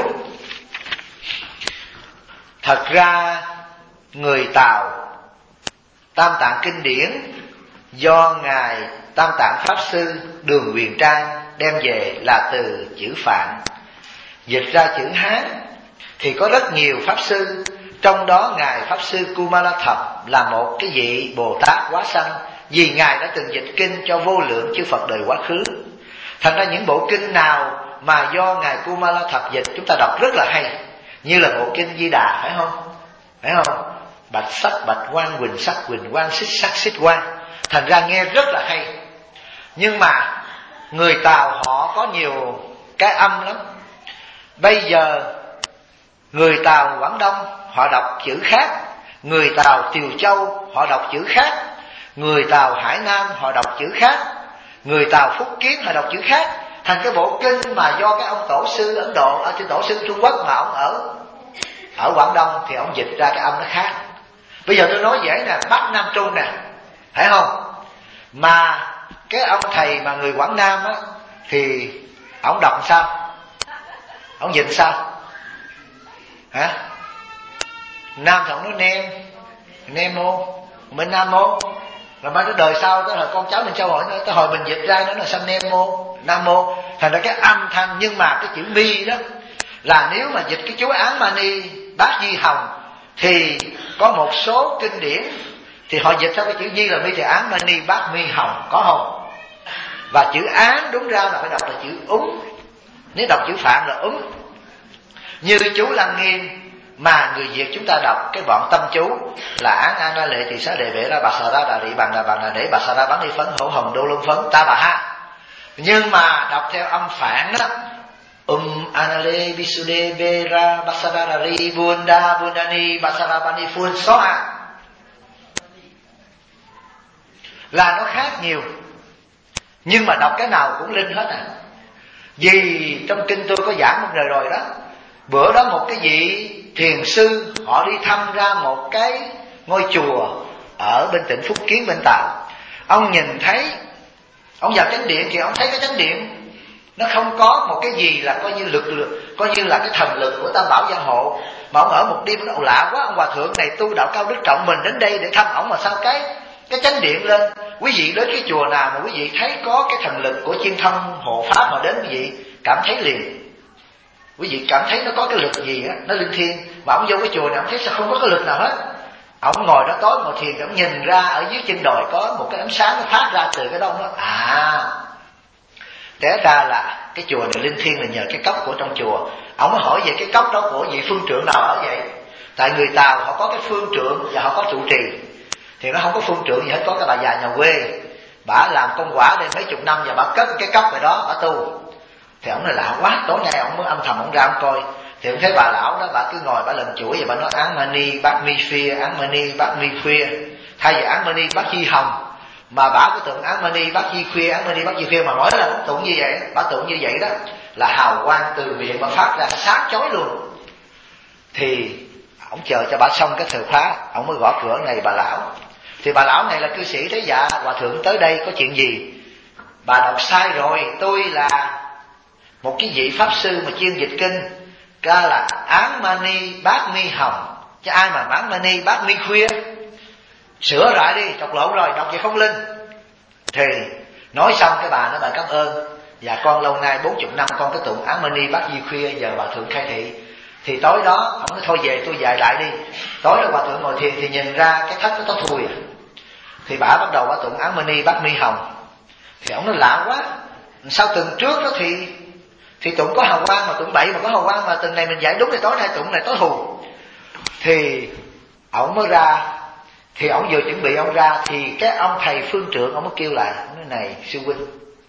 Thật ra người Tàu Tam Tạng Kinh Điển do Ngài Tam Tạng Pháp Sư Đường Huyền Trang đem về là từ chữ Phạn, dịch ra chữ Hán thì có rất nhiều Pháp Sư. Trong đó Ngài Pháp Sư Kumala Thập là một cái vị Bồ Tát quá sanh, vì Ngài đã từng dịch kinh cho vô lượng chư Phật đời quá khứ. Thành ra những bộ kinh nào mà do Ngài Kumala Thập dịch chúng ta đọc rất là hay, như là bộ kinh Di Đà, phải không? Phải không? Bạch sắc bạch quan, quỳnh sắc quỳnh quan, xích sắc xích quan. Thành ra nghe rất là hay. Nhưng mà người Tàu họ có nhiều cái âm lắm. Bây giờ người Tàu Quảng Đông họ đọc chữ khác, người Tàu Tiều Châu họ đọc chữ khác, người Tàu Hải Nam họ đọc chữ khác, người Tàu Phúc Kiến họ đọc chữ khác. Thành cái bộ kinh mà do cái ông tổ sư Ấn Độ, ở trên tổ sư Trung Quốc mà ông ở ở Quảng Đông thì ông dịch ra cái âm nó khác. Bây giờ tôi nói dễ nè, Bắc Nam Trung nè, phải không? Mà cái ông thầy mà người Quảng Nam á thì ông đọc sao? Ông dịch sao? Hả? Nam thì ông nói nem, nemo, mình nam mô. Rồi mai tới đời sau tới hồi con cháu mình sao hỏi nữa, tới hồi mình dịch ra nó là sao nemo, nam mô. Thành ra cái âm thanh, nhưng mà cái chữ mi đó là nếu mà dịch cái chú Án Mani Bát Di Hồng thì có một số kinh điển thì họ dịch theo cái chữ Di là mi thì Án Mani Bát Mi Hồng, có không? Và chữ Án đúng ra là phải đọc là chữ úng, nếu đọc chữ Phạm là úng. Như chú Lăng Nghiêm mà người Việt chúng ta đọc cái bọn tâm chú là Án An Na Lệ Tỳ Xá Đề Bệ Ra Bà Xà Ra Đà Rị Bằng Đà Bằng Đà Để Bà Xà Ra Bán Đi Phấn Hổ Hồng Đô Lôn Phấn Ta Bà Ha. Nhưng mà đọc theo âm Phạn đó, Um Anale Bisude Bera Basadarari Bunda Bundani Basarabani Phun Soa là nó khác nhiều. Nhưng mà đọc cái nào cũng linh hết à. Vì trong kinh tôi có giảng một đời rồi đó. Bữa đó một cái vị thiền sư họ đi thăm ra một cái ngôi chùa ở bên tỉnh Phúc Kiến bên Tàu. Ông nhìn thấy, ông vào chánh điện thì ông thấy cái chánh điện Nó không có một cái gì là coi như lực lượng, coi như là cái thần lực của Tam Bảo Gia Hộ. Mà ông ở một đêm nó lạ quá, ông hòa thượng này tu đạo cao đức trọng, mình đến đây để thăm ổng mà sao cái cái chánh điện lên. Quý vị đến cái chùa nào mà quý vị thấy có cái thần lực của chiên thông hộ pháp mà đến quý vị cảm thấy liền. Quý vị cảm thấy nó có cái lực gì á, nó linh thiêng. Mà ông vô cái chùa này ông thấy sao không có cái lực nào hết. Ông ngồi đó tối ngồi thiền, ông nhìn ra ở dưới chân đồi có một cái ánh sáng nó phát ra từ cái đâu đó. À, té ra là cái chùa này linh thiêng là nhờ cái cốc của trong chùa. Ông mới hỏi về cái cốc đó của vị phương trượng nào ở vậy. Tại người Tàu họ có cái phương trượng và họ có trụ trì. Thì nó không có phương trượng gì hết, có cái bà già nhà quê, bả làm công quả đây mấy chục năm và bả cất cái cốc này đó bả tu. Thì ông nói lạ quá, tối nay ông mới âm thầm ông ra ông coi. Thì ông thấy bà lão đó, bà cứ ngồi bả lần chuỗi và bả nói Án Mani Bát Mi Phia, Án Mani Bát Mi Khuya. Thay vì Án Mani Bát Di Hồng mà bả cứ tụng Án Mani Bát Di Khuya, Án Mani Bát Di Khuya, mà mỗi lần ông tụng như vậy, bả tụng như vậy đó là hào quang từ miệng mà phát ra sáng chói luôn. Thì ông chờ cho bả xong cái thời khóa, ông mới gõ cửa này bà lão. Thì bà lão này là cư sĩ thế dạ, hòa thượng tới đây có chuyện gì? Bà đọc sai rồi, tôi là một cái vị pháp sư mà chuyên dịch kinh, ca là Án Mani Bát Mi Hồng, chứ ai mà Án Mani Bát Mi Khuya. Sửa lại đi, đọc lộn rồi, đọc vậy không linh. Thì nói xong cái bà nói bà cảm ơn, và con lâu nay bốn chục năm con cái tụng Án Mani Bát Di Khuya, giờ hòa thượng khai thị. Thì tối đó ông nói thôi về tôi dạy lại đi. Tối đó hòa thượng ngồi thiền thì nhìn ra cái thất nó có thui. Thì bà bắt đầu bà tụng Án Mani Bát Mi Hồng. Thì ông nói lạ quá, sao tuần trước đó thì thì tụng có hào quang, mà tụng bậy mà có hào quang, mà tuần này mình dạy đúng thì tối nay tụng này tối hù. Thì ông mới ra, thì ông vừa chuẩn bị ông ra thì cái ông thầy phương trượng ông mới kêu lại, ông nói này sư huynh,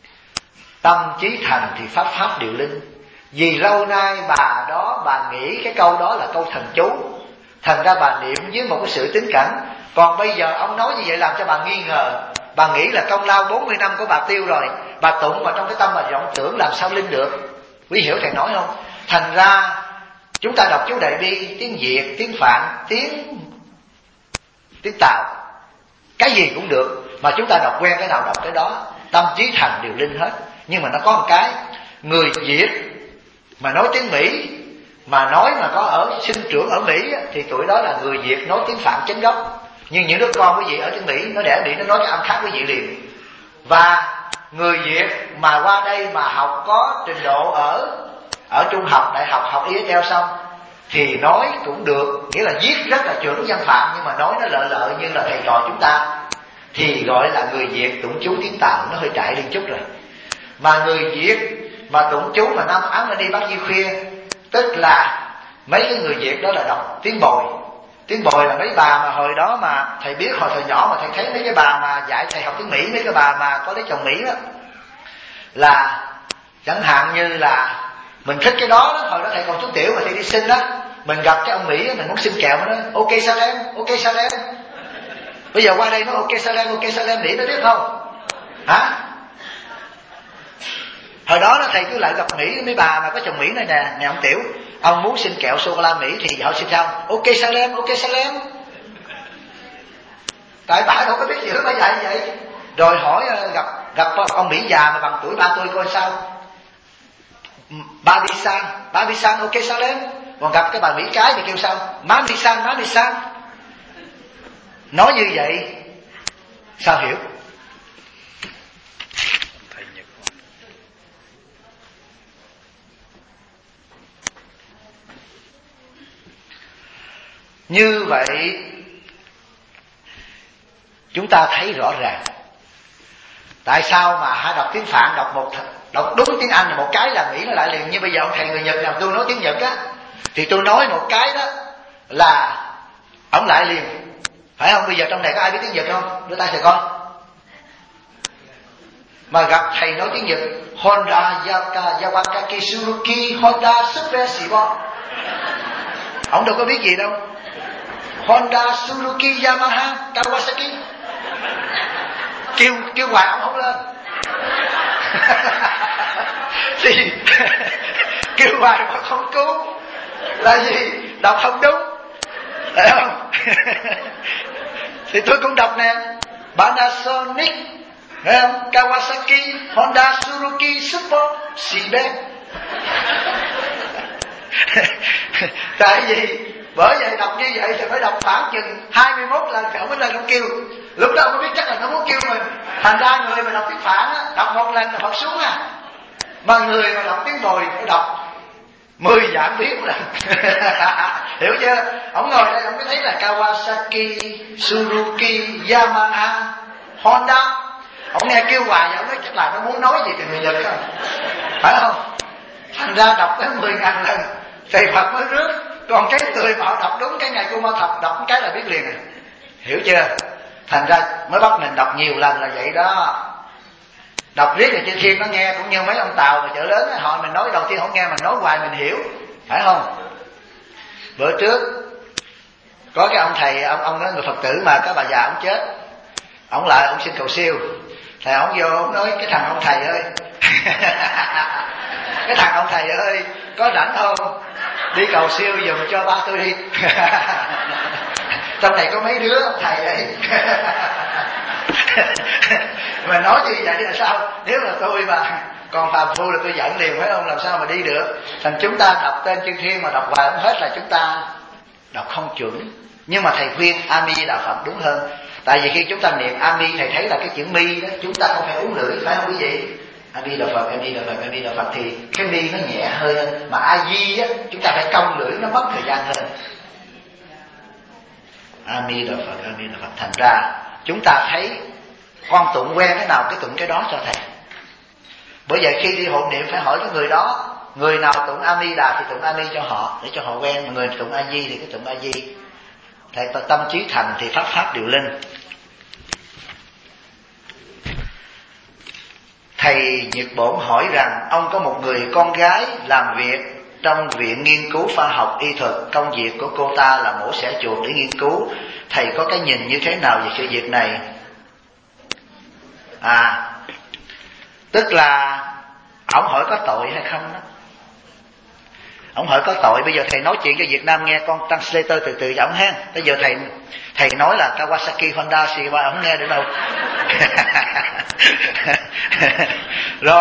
tâm trí thành thì pháp pháp đều linh. Vì lâu nay bà đó bà nghĩ cái câu đó là câu thần chú, thành ra bà niệm với một cái sự tín cẩn. Còn bây giờ ông nói như vậy làm cho bà nghi ngờ, bà nghĩ là công lao bốn mươi năm của bà tiêu rồi, bà tụng mà trong cái tâm bà vọng tưởng làm sao linh được. Quý hiểu thầy nói không? Thành ra chúng ta đọc chú Đại Bi tiếng Việt, tiếng Phạn, tiếng tiếng Tàu, cái gì cũng được, mà chúng ta đọc quen cái nào đọc cái đó, tâm trí thành đều linh hết. Nhưng mà nó có một cái, người Việt mà nói tiếng Mỹ, mà nói mà có ở sinh trưởng ở Mỹ thì tuổi đó là người Việt nói tiếng Phạn chánh gốc. Nhưng những đứa con quý vị ở tiếng Mỹ, nó đẻ Mỹ, nó nói cái âm khác quý vị liền. Và người Việt mà qua đây mà học có trình độ ở ở trung học, đại học, học i ét lờ xong thì nói cũng được, nghĩa là viết rất là chuẩn văn phạm, nhưng mà nói nó lợ lợ như là thầy trò chúng ta, thì gọi là người Việt tụng chú tiếng Tàu, nó hơi trại đi chút rồi. Mà người Việt mà tụng chú mà năm Án Mani Bát Di Khuya, tức là mấy cái người Việt đó là đọc tiếng Bồi. Tiếng Bồi là mấy bà mà hồi đó mà thầy biết hồi thời nhỏ mà thầy thấy mấy cái bà mà dạy thầy học tiếng Mỹ, mấy cái bà mà có lấy chồng Mỹ đó, là chẳng hạn như là mình thích cái đó, đó hồi đó thầy còn chút tiểu mà thầy đi xin đó, mình gặp cái ông Mỹ đó, mình muốn xin kẹo, nó nói ok Salem, ok Salem. Bây giờ qua đây nói ok Salem, ok Salem, Mỹ nó biết không? Hả? Hồi đó, đó thầy cứ lại gặp Mỹ, mấy bà mà có chồng Mỹ này nè, nè ông tiểu, ông muốn xin kẹo sô-cô-la Mỹ thì họ xin sao? Ok Salem, ok Salem. Tại bà đâu có biết gì hết, bà dạy vậy. Rồi hỏi gặp gặp ông Mỹ già mà bằng tuổi ba tôi coi sao? Ba đi san, ba đi san, ok Salem. Còn gặp cái bà Mỹ cái thì kêu sao? Má đi san, má đi san. Nói như vậy sao hiểu? Như vậy chúng ta thấy rõ ràng tại sao mà hãy đọc tiếng Phạn, đọc một đọc đúng tiếng Anh là một cái là Mỹ nó lại liền. Như bây giờ ông thầy người Nhật nào tôi nói tiếng Nhật á, thì tôi nói một cái đó là ông lại liền, phải không? Bây giờ trong này có ai biết tiếng Nhật không? Đưa tay thầy coi. Mà gặp thầy nói tiếng Nhật Honda Yaka Yawakaki Suzuki Honda Super Sibo, ông đâu có biết gì đâu. Honda, Suzuki, Yamaha, Kawasaki. Kêu kêu hoài ông không lên. Thì kêu hoài mà không cứu là gì? Đọc không đúng, phải không? Thì tôi cũng đọc nè, Panasonic, Thấy không? Kawasaki, Honda, Suzuki, Super, Sibe. Tại vì bởi vậy đọc như vậy thì phải đọc khoảng chừng hai mươi mốt lần thì ông mới lên ông kêu. Lúc đó ông mới biết chắc là nó muốn kêu mình. Thành ra người mà đọc tiếng Phạn á, đọc một lần là Phật xuống à. Mà người mà đọc tiếng Bồi phải đọc mười giảng biết lần. Hiểu chưa? Ông ngồi đây ông mới thấy là Kawasaki, Suzuki, Yamaha, Honda. Ông nghe kêu hoài vậy ông nói chắc là nó muốn nói gì thì người Nhật không? Phải không? Thành ra đọc tới mười ngàn lần thì Phật mới rước. Còn cái người mà họ đọc đúng cái ngày cô Ma Thập đọc cái là biết liền à. Hiểu chưa? Thành ra mới bắt mình đọc nhiều lần là vậy đó. Đọc riết thì trên thiên nó nghe cũng như mấy ông Tàu mà chợ lớn ấy, họ mình nói đầu tiên không nghe, mình nói hoài mình hiểu. Phải không? Bữa trước có cái ông thầy, ông ông đó người Phật tử mà cái bà già ông chết. Ông lại ông xin cầu siêu. Thầy ông vô ông nói cái thằng ông thầy ơi. Cái thằng ông thầy ơi, có rảnh không? Đi cầu siêu giùm cho ba tôi đi. Trong này có mấy đứa ông thầy đây. Mà nói như vậy là sao? Nếu là tôi mà còn phàm phu là tôi giận liền, phải không? Làm sao mà đi được? Thành chúng ta đọc tên chư thiên mà đọc hoài không hết là chúng ta đọc không chuẩn. Nhưng mà thầy khuyên A Mi Đà Phật đúng hơn. Tại vì khi chúng ta niệm A Mi, thầy thấy là cái chữ mi đó chúng ta không phải uống lưỡi, phải không quý vị? A Di Đà Phật, A Di Đà Phật, A Di Đà Phật thì cái mi nó nhẹ hơn, mà A Di á chúng ta phải cong lưỡi, nó mất thời gian hơn. A Di Đà Phật, A Di Đà Phật. Thành ra chúng ta thấy con tụng quen cái nào cái tụng cái đó cho thầy. Bởi vậy khi đi hộ niệm phải hỏi cái người đó, người nào tụng A Di Đà thì tụng A Di cho họ, để cho họ quen, mà người tụng A Di thì cái tụng A Di. Thầy tâm trí thành thì pháp pháp điều linh. Thầy Nhật Bổn hỏi rằng ông có một người con gái làm việc trong viện nghiên cứu khoa học y thuật, công việc của cô ta là mổ xẻ chuột để nghiên cứu. Thầy có cái nhìn như thế nào về sự việc này? À, tức là ông hỏi có tội hay không đó. Ông hỏi có tội, bây giờ thầy nói chuyện cho Việt Nam nghe, con translator từ từ cho ông ha. Bây giờ thầy thầy nói là Kawasaki, Honda, Shiba, ông nghe được đâu. Rồi,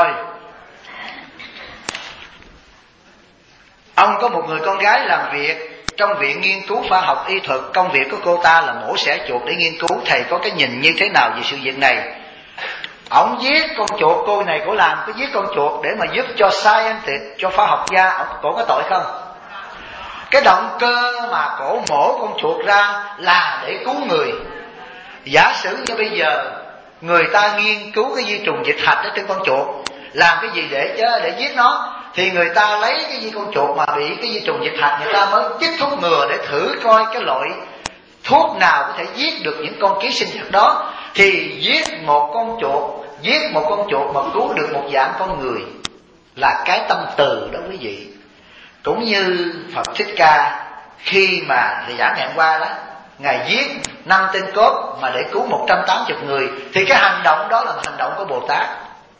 ông có một người con gái làm việc trong viện nghiên cứu khoa học y thuật, công việc của cô ta là mổ xẻ chuột để nghiên cứu. Thầy có cái nhìn như thế nào về sự việc này? Ông giết con chuột, cô này cổ làm cái giết con chuột để mà giúp cho scientist, cho khoa học gia, cổ có tội không? Cái động cơ mà cổ mổ con chuột ra là để cứu người. Giả sử như bây giờ người ta nghiên cứu cái vi trùng dịch hạch ở trên con chuột, làm cái gì để chứ để giết nó, thì người ta lấy cái vi con chuột mà bị cái vi trùng dịch hạch, người ta mới chích thuốc ngừa để thử coi cái loại thuốc nào có thể giết được những con ký sinh vật đó. Thì giết một con chuột, giết một con chuột mà cứu được một dạng con người là cái tâm từ đó quý vị. Cũng như Phật Thích Ca khi mà thầy giảng ngày hôm qua đó, Ngài giết năm tên cốt mà để cứu một trăm tám mươi người, thì cái hành động đó là một hành động của Bồ Tát.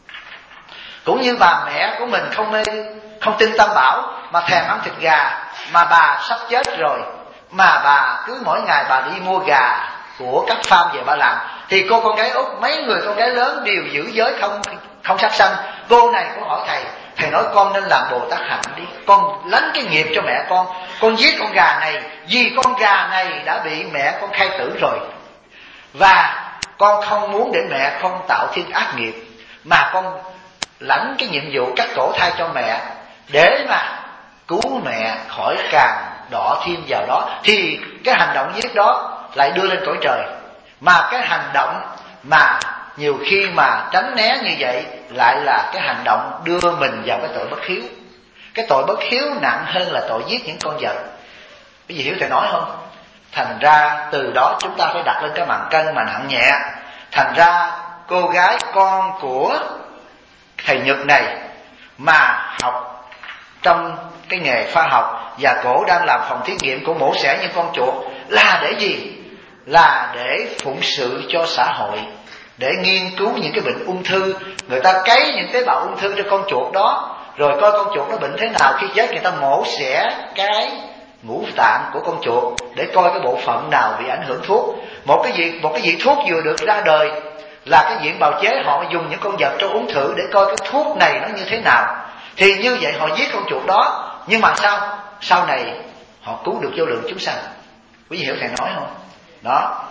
Cũng như bà mẹ của mình không mê, không tin Tam Bảo mà thèm ăn thịt gà, mà bà sắp chết rồi mà bà cứ mỗi ngày bà đi mua gà của các farm về bà làm, thì cô con gái út, mấy người con gái lớn đều giữ giới không không sát sanh. Cô này có hỏi thầy, thầy nói con nên làm Bồ Tát hạnh đi, con lánh cái nghiệp cho mẹ con. Con giết con gà này vì con gà này đã bị mẹ con khai tử rồi, và con không muốn để mẹ con tạo thêm ác nghiệp, mà con lãnh cái nhiệm vụ cắt cổ thai cho mẹ để mà cứu mẹ khỏi càng đọa thêm vào đó. Thì cái hành động giết đó lại đưa lên cõi trời. Mà cái hành động mà nhiều khi mà tránh né như vậy lại là cái hành động đưa mình vào cái tội bất hiếu. Cái tội bất hiếu nặng hơn là tội giết những con vật. Cái gì hiểu thầy nói không? Thành ra từ đó chúng ta phải đặt lên cái bàn cân mà nặng nhẹ. Thành ra cô gái con của thầy Nhật này mà học trong cái nghề khoa học, và cổ đang làm phòng thí nghiệm của mổ xẻ những con chuột là để gì? Là để phụng sự cho xã hội, để nghiên cứu những cái bệnh ung thư. Người ta cấy những tế bào ung thư cho con chuột đó, rồi coi con chuột nó bệnh thế nào. Khi chết người ta mổ xẻ cái ngũ tạng của con chuột để coi cái bộ phận nào bị ảnh hưởng thuốc. Một cái gì một cái vị thuốc vừa được ra đời là cái viện bào chế họ dùng những con vật cho uống thử để coi cái thuốc này nó như thế nào. Thì như vậy họ giết con chuột đó, nhưng mà sao? Sau này họ cứu được vô lượng chúng sanh. Quý vị hiểu thầy nói không? Đó.